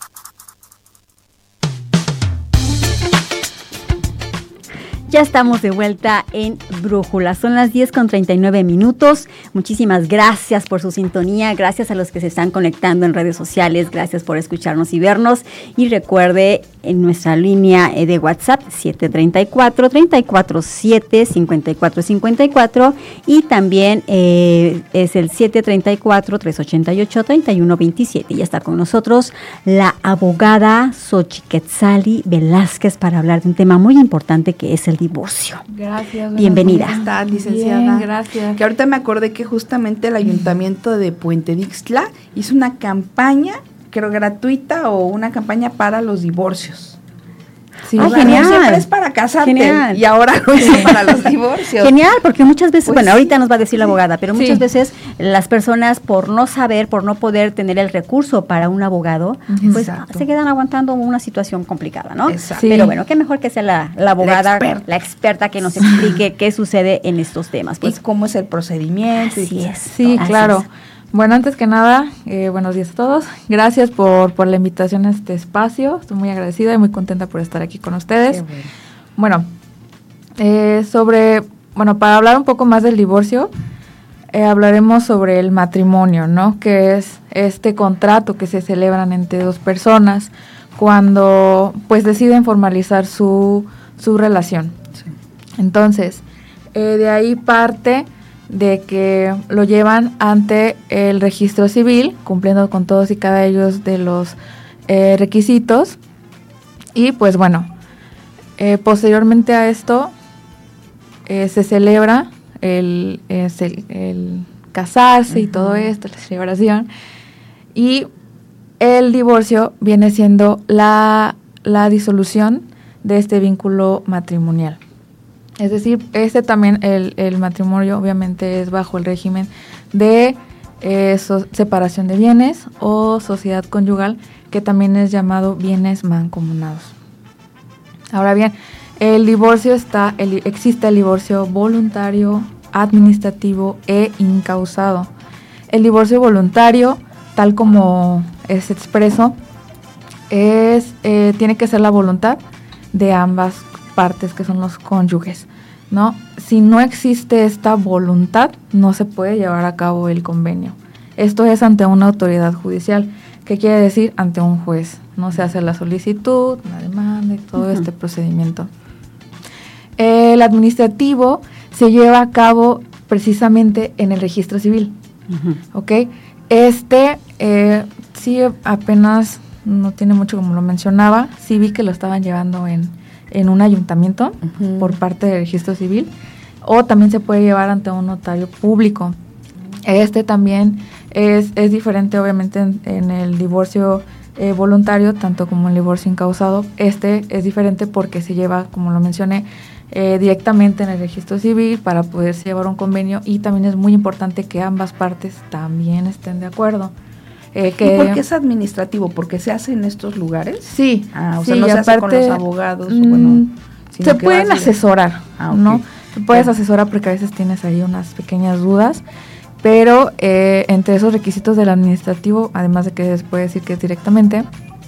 C: Ya estamos de vuelta en Brújula. Son las diez con treinta y nueve minutos. Muchísimas gracias por su sintonía. Gracias a los que se están conectando en redes sociales. Gracias por escucharnos y vernos. Y recuerde en nuestra línea de WhatsApp siete tres cuatro, tres cuatro siete, cinco cuatro cinco cuatro y también eh, es el siete tres cuatro, tres ocho ocho, tres uno dos siete. Ya está con nosotros la abogada Xochiquetzali Velázquez para hablar de un tema muy importante que es el divorcio.
B: Gracias.
C: Bienvenida.
B: ¿Cómo está, licenciada?
G: Bien, gracias.
B: Que ahorita me acordé que justamente el Ayuntamiento de Puente Dixtla hizo una campaña, creo gratuita, o una campaña para los divorcios.
C: Sí,
B: ah,
C: genial.
B: Siempre es para casarte.
C: Genial.
B: Y ahora lo hizo para los divorcios.
C: Genial, porque muchas veces,
B: Pues
C: bueno,
B: sí.
C: ahorita nos va a decir la abogada, pero
G: Sí.
C: muchas veces las personas por no saber, por no poder tener el recurso para un abogado, pues
B: Exacto.
C: se quedan aguantando una situación complicada, ¿no?
B: Exacto.
G: Sí.
C: Pero bueno, qué mejor que sea la, la abogada, la
B: experta.
C: experta. que nos explique qué sucede en estos temas.
B: Y
C: Pues
B: cómo es el procedimiento.
C: así
B: y
C: es.
G: Sí,
C: Así
G: claro.
C: es.
G: Bueno, antes que nada, eh, buenos días a todos. Gracias por, por la invitación a este espacio. Estoy muy agradecida y muy contenta por estar aquí con ustedes.
B: Qué bueno.
G: Bueno, eh, sobre, bueno, para hablar un poco más del divorcio, eh, hablaremos sobre el matrimonio, ¿no? Que es este contrato que se celebran entre dos personas cuando, pues, deciden formalizar su, su relación.
B: Sí.
G: Entonces, eh, de ahí parte de que lo llevan ante el registro civil, cumpliendo con todos y cada ellos de los eh, requisitos. Y pues bueno, eh, posteriormente a esto eh, se celebra el, es el, el casarse uh-huh. y todo esto, la celebración. Y el divorcio viene siendo la, la disolución de este vínculo matrimonial. Es decir, este también, el, el matrimonio obviamente es bajo el régimen de eh, so, separación de bienes o sociedad conyugal, que también es llamado bienes mancomunados. Ahora bien, el divorcio está, el, existe el divorcio voluntario, administrativo e incausado. El divorcio voluntario, tal como es expreso, es, eh, tiene que ser la voluntad de ambas partes, que son los cónyuges, ¿no? Si no existe esta voluntad, no se puede llevar a cabo el convenio. Esto es ante una autoridad judicial. ¿Qué quiere decir? Ante un juez. No se hace la solicitud, la demanda y todo uh-huh. este procedimiento. El administrativo se lleva a cabo precisamente en el registro civil. Uh-huh. ¿Ok? Este, eh, sí, apenas no tiene mucho, como lo mencionaba, sí vi que lo estaban llevando en, en un ayuntamiento uh-huh. por parte del registro civil, o también se puede llevar ante un notario público. Este también es, es diferente, obviamente, en, en el divorcio eh, voluntario, tanto como el divorcio incausado. Este es diferente porque se lleva, como lo mencioné, eh, directamente en el registro civil para poderse llevar un convenio, y también es muy importante que ambas partes también estén de acuerdo. Eh, que,
B: ¿Y por qué es administrativo? ¿Porque se hace en estos lugares?
G: Sí.
B: Ah, o
G: sí,
B: sea, no se
G: aparte,
B: hace con los abogados.
G: Mmm,
B: o bueno,
G: se pueden asesorar, ah, okay. ¿no? Te puedes
B: Bien.
G: asesorar porque a veces tienes ahí unas pequeñas dudas, pero eh, entre esos requisitos del administrativo, además de que se puede decir que es directamente,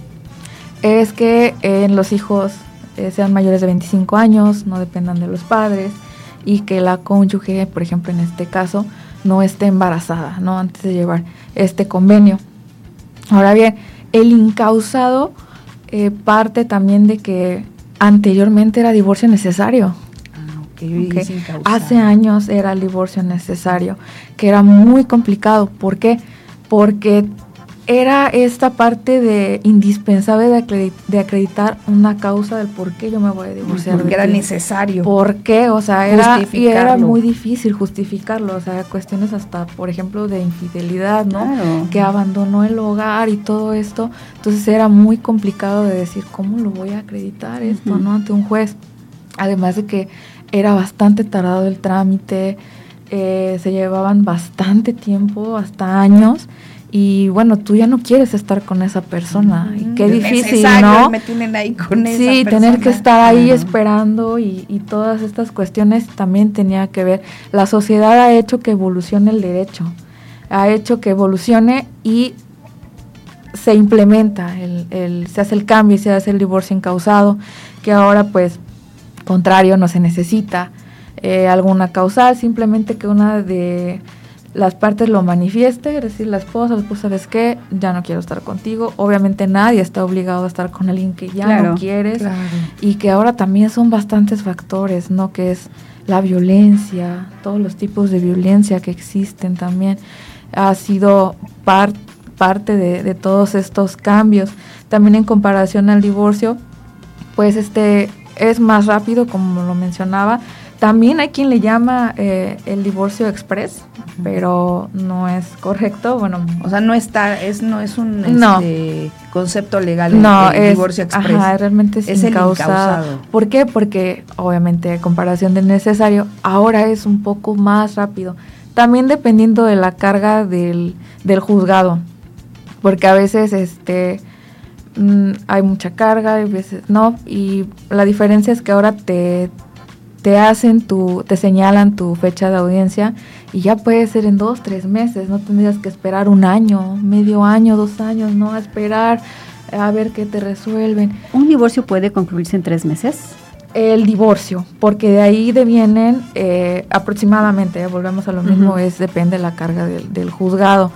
G: es que eh, los hijos eh, sean mayores de veinticinco años, no dependan de los padres, y que la cónyuge, por ejemplo en este caso, no esté embarazada, ¿no? Antes de llevar este convenio. Ahora bien, el incausado eh, parte también de que anteriormente era divorcio necesario.
B: Okay.
G: Okay. Hace años era el divorcio necesario, que era muy complicado. ¿Por qué? Porque era esta parte de indispensable de, acredit- de acreditar una causa del por qué yo me voy a divorciar.
B: Porque era necesario.
G: ¿Por qué? O sea, era, y era muy difícil justificarlo. O sea, cuestiones hasta, por ejemplo, de infidelidad, ¿no?
B: Claro.
G: Que abandonó el hogar y todo esto. Entonces era muy complicado de decir, ¿cómo lo voy a acreditar esto, uh-huh. no? Ante un juez. Además de que era bastante tardado el trámite, eh, se llevaban bastante tiempo, hasta años, y bueno, tú ya no quieres estar con esa persona, mm, y qué difícil, ¿no?
B: Me tienen ahí con
G: sí,
B: esa persona.
G: Tener que estar ahí uh-huh. esperando, y, y todas estas cuestiones también tenía que ver. La sociedad ha hecho que evolucione el derecho, ha hecho que evolucione y se implementa, el, el, se hace el cambio y se hace el divorcio incausado, que ahora pues contrario, no se necesita eh, alguna causal, simplemente que una de las partes lo manifieste, es decir, la esposa, la esposa, ¿sabes qué? Ya no quiero estar contigo. Obviamente nadie está obligado a estar con alguien que ya claro, no quieres, claro. y que ahora también son bastantes factores, ¿no? Que es la violencia, todos los tipos de violencia que existen también, ha sido par, parte de, de todos estos cambios. También en comparación al divorcio, pues este es más rápido, como lo mencionaba. También hay quien le llama eh, el divorcio express, uh-huh. pero no es correcto. Bueno,
B: o sea, no está, es no es un
G: no.
B: este, concepto legal
G: no,
B: el, el
G: es,
B: divorcio express.
G: Ajá, realmente es,
B: es
G: incausado.
B: el incausado.
G: ¿Por qué? Porque obviamente, a comparación del necesario, ahora es un poco más rápido. También dependiendo de la carga del, del juzgado, porque a veces este mm, hay mucha carga, a veces no, y la diferencia es que ahora te te hacen tu, te señalan tu fecha de audiencia y ya puede ser en dos, tres meses, no tendrías que esperar un año, medio año, dos años, no a esperar a ver qué te resuelven.
C: ¿Un divorcio puede concluirse en tres meses?
G: El divorcio, porque de ahí devienen eh, aproximadamente, eh, volvemos a lo mismo, uh-huh. es depende de la carga del, del juzgado.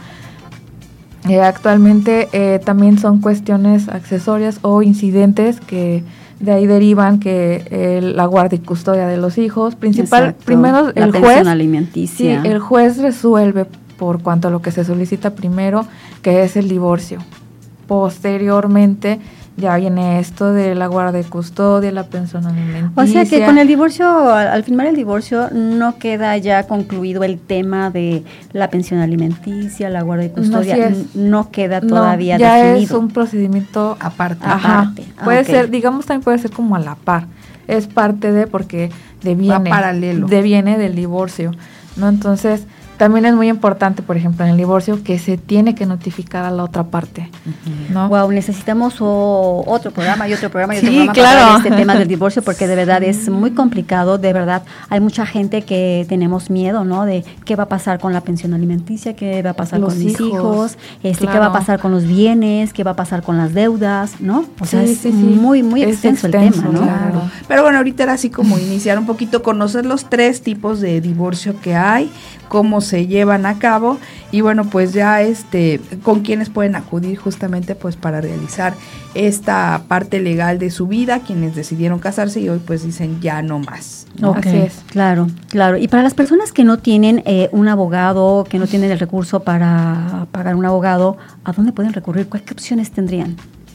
G: Eh, actualmente eh, también son cuestiones accesorias o incidentes que de ahí derivan que eh, la guardia y custodia de los hijos, principal, Exacto. primero
C: la
G: el
C: pensión
G: juez,
C: alimenticia.
G: Sí, el juez resuelve por cuanto a lo que se solicita primero, que es el divorcio. Posteriormente ya viene esto de la guarda y custodia, la pensión alimenticia.
C: O sea que con el divorcio, al, al firmar el divorcio, no queda ya concluido el tema de la pensión alimenticia, la guarda y custodia, no, si no queda todavía
G: no, ya
C: definido.
G: Es un procedimiento
B: aparte.
G: Ajá.
C: aparte.
G: Puede
C: okay.
G: ser, digamos, también puede ser como a la par. Es parte de, porque deviene,
B: paralelo.
G: deviene del divorcio, ¿no? Entonces, también es muy importante, por ejemplo, en el divorcio, que se tiene que notificar a la otra parte, uh-huh. ¿no?
C: Wow, necesitamos o, otro programa y otro programa y otro
G: sí,
C: programa
G: claro.
C: para este tema del divorcio, porque de verdad es muy complicado, de verdad. Hay mucha gente que tenemos miedo, ¿no? De qué va a pasar con la pensión alimenticia, qué va a pasar
G: los
C: con mis hijos, hijos este,
G: claro.
C: qué va a pasar con los bienes, qué va a pasar con las deudas, ¿no? O sea,
G: sí,
C: es
G: sí, sí.
C: muy, muy
G: es
C: extenso,
G: extenso,
C: el tema, ¿no?
B: Claro. Pero bueno, ahorita era así como iniciar un poquito, conocer los tres tipos de divorcio que hay, cómo se llevan a cabo y bueno, pues ya este con quienes pueden acudir justamente pues para realizar esta parte legal de su vida, quienes decidieron casarse y hoy pues dicen ya no más, ¿no?
C: Okay,
G: así es.
C: Claro, claro. Y para las personas que no tienen eh, un abogado, que no tienen el recurso para pagar un abogado, ¿a dónde pueden recurrir? ¿Qué opciones tendrían?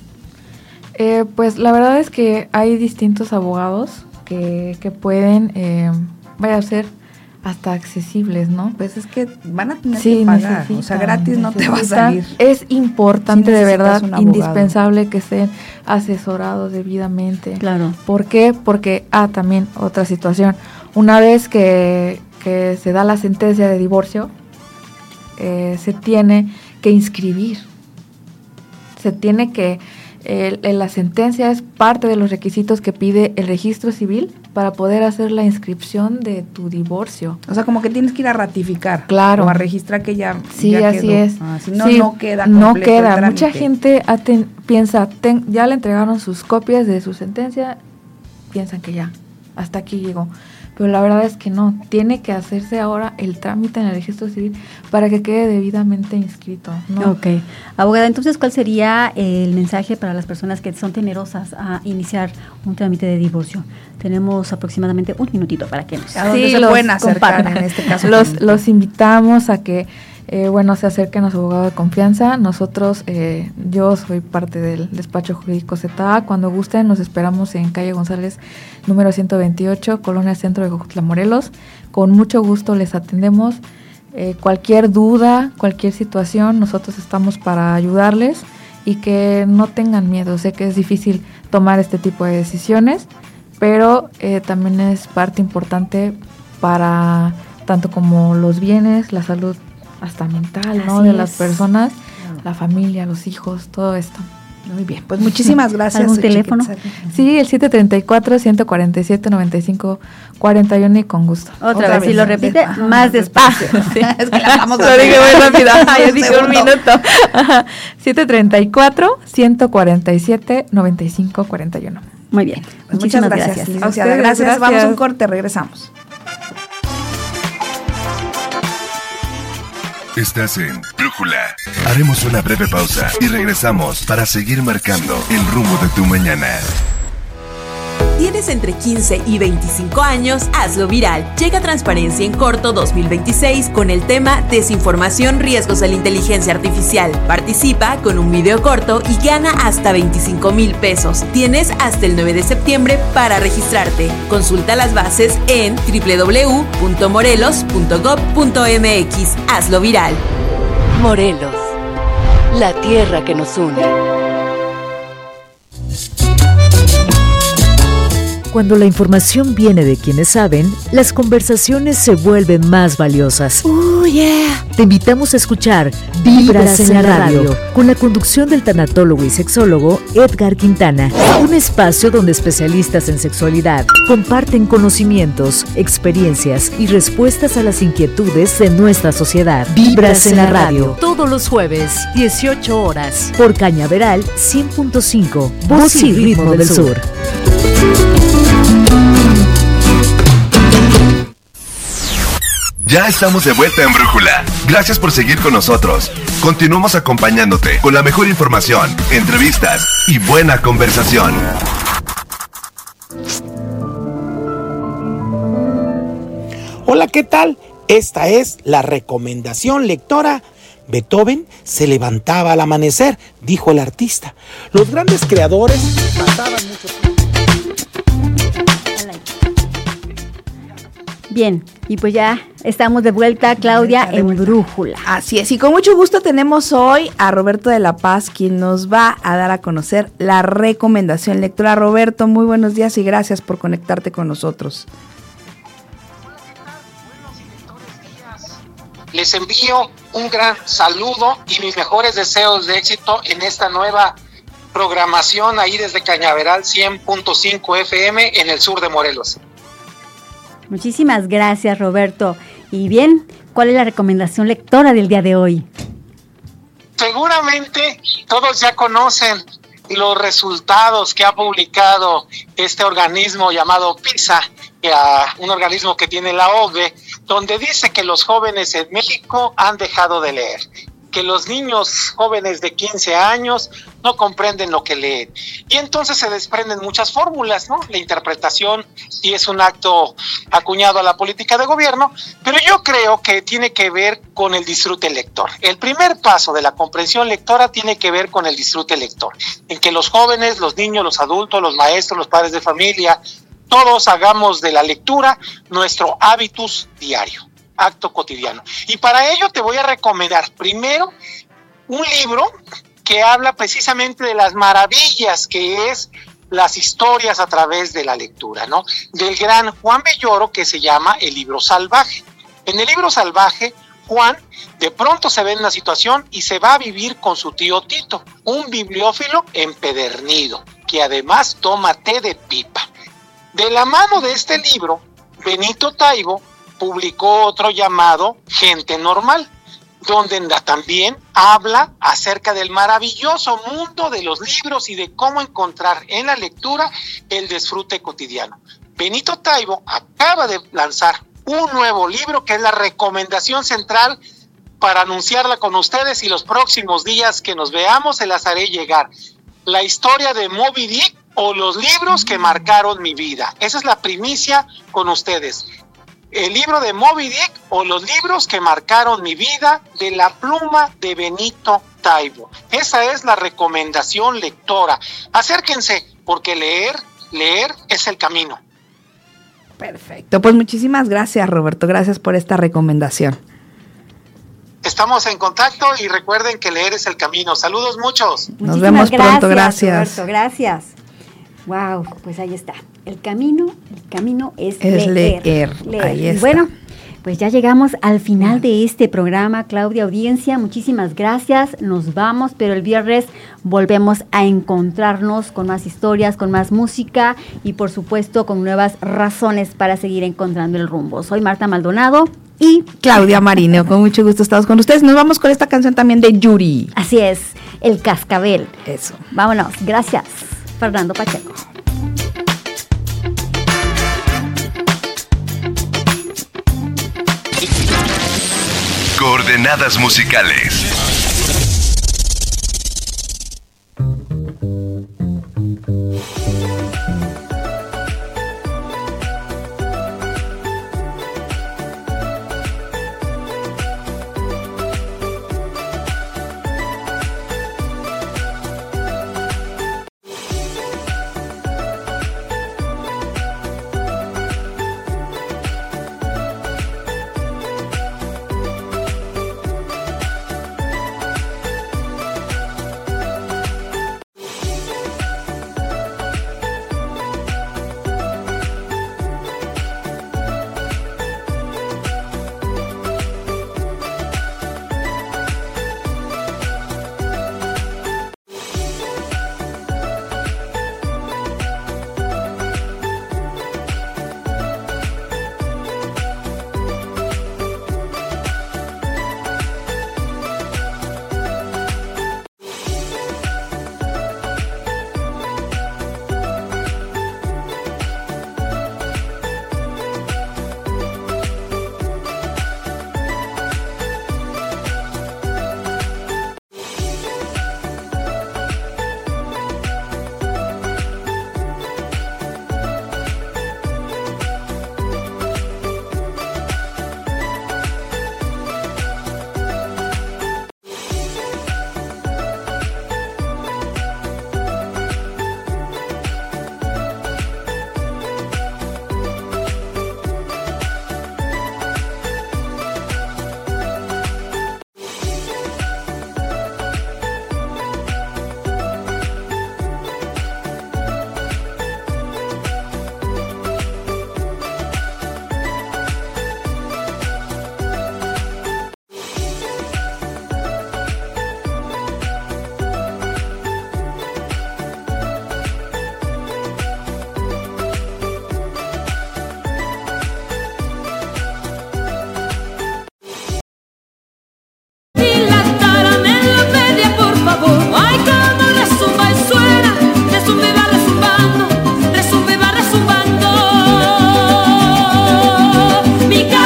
G: Eh, pues la verdad es que hay distintos abogados que, que pueden, eh, vaya a ser hasta accesibles, ¿no?
B: Pues es que van a tener
G: sí,
B: que pagar, o sea, gratis no te va a salir.
G: Es importante,
B: sí,
G: de verdad,
B: indispensable
G: que estén asesorados debidamente.
C: Claro.
G: ¿Por qué? Porque, ah, también otra situación, una vez que, que se da la sentencia de divorcio, eh, se tiene que inscribir, se tiene que, eh, la sentencia es parte de los requisitos que pide el registro civil para poder hacer la inscripción de tu divorcio.
B: O sea, como que tienes que ir a ratificar.
G: Claro.
B: O a registrar que ya
G: Sí,
B: ya
G: así
B: quedó.
G: es.
B: Ah, si no,
G: sí,
B: no queda
G: No
B: completo el
G: queda.
B: trámite.
G: Mucha gente aten, piensa, ten, ya le entregaron sus copias de su sentencia, piensan que ya, hasta aquí llegó. Pero la verdad es que no, tiene que hacerse ahora el trámite en el registro civil para que quede debidamente inscrito, ¿no?
C: Ok. Abogada, entonces, ¿cuál sería el mensaje para las personas que son temerosas a iniciar un trámite de divorcio? Tenemos aproximadamente un minutito para que nos...
B: ¿A dónde
G: Sí,
B: se
G: los
B: pueden acercar
G: compartan.
B: en este caso?
G: Los, los invitamos a que, eh, bueno, se acerquen a su abogado de confianza. Nosotros, eh, yo soy parte del despacho jurídico Z A. Cuando gusten, nos esperamos en calle González, número ciento veintiocho, Colonia Centro de Jojutla, Morelos. Con mucho gusto les atendemos. Eh, cualquier duda, cualquier situación, nosotros estamos para ayudarles y que no tengan miedo. Sé que es difícil tomar este tipo de decisiones, pero eh, también es parte importante para tanto como los bienes, la salud hasta mental, ¿no?
C: Así
G: de las
C: es.
G: personas, la familia, los hijos, todo esto.
B: Muy bien, pues muchísimas gracias.
C: ¿Algún teléfono?
G: Sí, el siete treinta y cuatro, ciento cuarenta y siete, noventa y cinco cuarenta y uno y con gusto.
C: Otra,
B: Otra
C: vez,
B: vez,
C: si lo
B: ¿no?
C: repite,
B: Ajá,
C: más despacio.
B: Es que la vamos a
G: Lo dije muy rápido. Ay, yo
B: Un
G: dije un
B: segundo.
G: minuto. Ajá. siete treinta y cuatro, ciento cuarenta y siete, noventa y cinco cuarenta y uno.
C: Muy bien.
B: Pues muchas
C: Muchísimas
B: gracias,
C: gracias.
B: licenciada.
G: A ustedes,
B: Gracias.
G: gracias.
B: Vamos a un corte, regresamos.
A: Estás en Brújula. Haremos una breve pausa y regresamos para seguir marcando el rumbo de tu mañana.
H: Tienes entre quince y veinticinco años, hazlo viral. Llega Transparencia en Corto dos mil veintiséis con el tema Desinformación, riesgos de la inteligencia artificial. Participa con un video corto y gana hasta veinticinco mil pesos. Tienes hasta el nueve de septiembre para registrarte. Consulta las bases en doble u doble u doble u punto morelos punto gob punto m x. Hazlo viral.
I: Morelos, la tierra que nos une.
F: Cuando la información viene de quienes saben, las conversaciones se vuelven más valiosas. ¡Oh, yeah! Te invitamos a escuchar Vibras en la Radio, con la conducción del tanatólogo y sexólogo Edgar Quintana. Un espacio donde especialistas en sexualidad comparten conocimientos, experiencias y respuestas a las inquietudes de nuestra sociedad. Vibras en la Radio, todos los jueves, dieciocho horas, por Cañaveral cien punto cinco, Voz y Ritmo del Sur.
A: Ya estamos de vuelta en Brújula. Gracias por seguir con nosotros. Continuamos acompañándote con la mejor información, entrevistas y buena conversación.
J: Hola, ¿qué tal? Esta es la recomendación lectora Beethoven se levantaba al amanecer, dijo el artista. Los grandes creadores pasaban mucho tiempo.
C: Bien, y pues ya estamos de vuelta, Claudia, de en vuelta. Brújula.
B: Así es, y con mucho gusto tenemos hoy a Roberto de la Paz, quien nos va a dar a conocer la recomendación lectora. Roberto, muy buenos días y gracias por conectarte con nosotros.
K: Les envío un gran saludo y mis mejores deseos de éxito en esta nueva programación ahí desde Cañaveral cien punto cinco F M en el sur de Morelos.
C: Muchísimas gracias, Roberto. Y bien, ¿cuál es la recomendación lectora del día de hoy?
K: Seguramente todos ya conocen los resultados que ha publicado este organismo llamado PISA, un organismo que tiene la O C D E, donde dice que los jóvenes en México han dejado de leer, que los niños jóvenes de quince años no comprenden lo que leen. Y entonces se desprenden muchas fórmulas, ¿no? La interpretación, y es un acto acuñado a la política de gobierno, pero yo creo que tiene que ver con el disfrute lector. El primer paso de la comprensión lectora tiene que ver con el disfrute lector, en que los jóvenes, los niños, los adultos, los maestros, los padres de familia, todos hagamos de la lectura nuestro hábitus diario, acto cotidiano. Y para ello te voy a recomendar primero un libro que habla precisamente de las maravillas que es las historias a través de la lectura, ¿no? Del gran Juan Villoro, que se llama El Libro Salvaje. En El Libro Salvaje, Juan de pronto se ve en una situación y se va a vivir con su tío Tito, un bibliófilo empedernido, que además toma té de pipa. De la mano de este libro, Benito Taibo publicó otro llamado Gente Normal, donde también habla acerca del maravilloso mundo de los libros y de cómo encontrar en la lectura el disfrute cotidiano. Benito Taibo acaba de lanzar un nuevo libro que es la recomendación central para anunciarla con ustedes, y los próximos días que nos veamos se las haré llegar. La historia de Moby Dick o los libros que marcaron mi vida. Esa es la primicia con ustedes. El libro de Moby Dick o los libros que marcaron mi vida, de la pluma de Benito Taibo. Esa es la recomendación lectora. Acérquense, porque leer, leer es el camino.
B: Perfecto, pues muchísimas gracias, Roberto. Gracias por esta recomendación.
K: Estamos en contacto y recuerden que leer es el camino. Saludos muchos.
B: Nos vemos pronto, gracias.
C: Roberto, gracias. Wow, pues ahí está. El camino, el camino es,
B: es
C: leer.
B: leer.
C: leer.
B: Ahí está.
C: Bueno, pues ya llegamos al final de este programa, Claudia, audiencia. Muchísimas gracias. Nos vamos, pero el viernes volvemos a encontrarnos con más historias, con más música y por supuesto con nuevas razones para seguir encontrando el rumbo. Soy Marta Maldonado y
B: Claudia Marino. Con mucho gusto estamos con ustedes. Nos vamos con esta canción también de Yuri.
C: Así es, El Cascabel.
B: Eso.
C: Vámonos. Gracias. Fernando Pacheco.
A: Coordenadas musicales.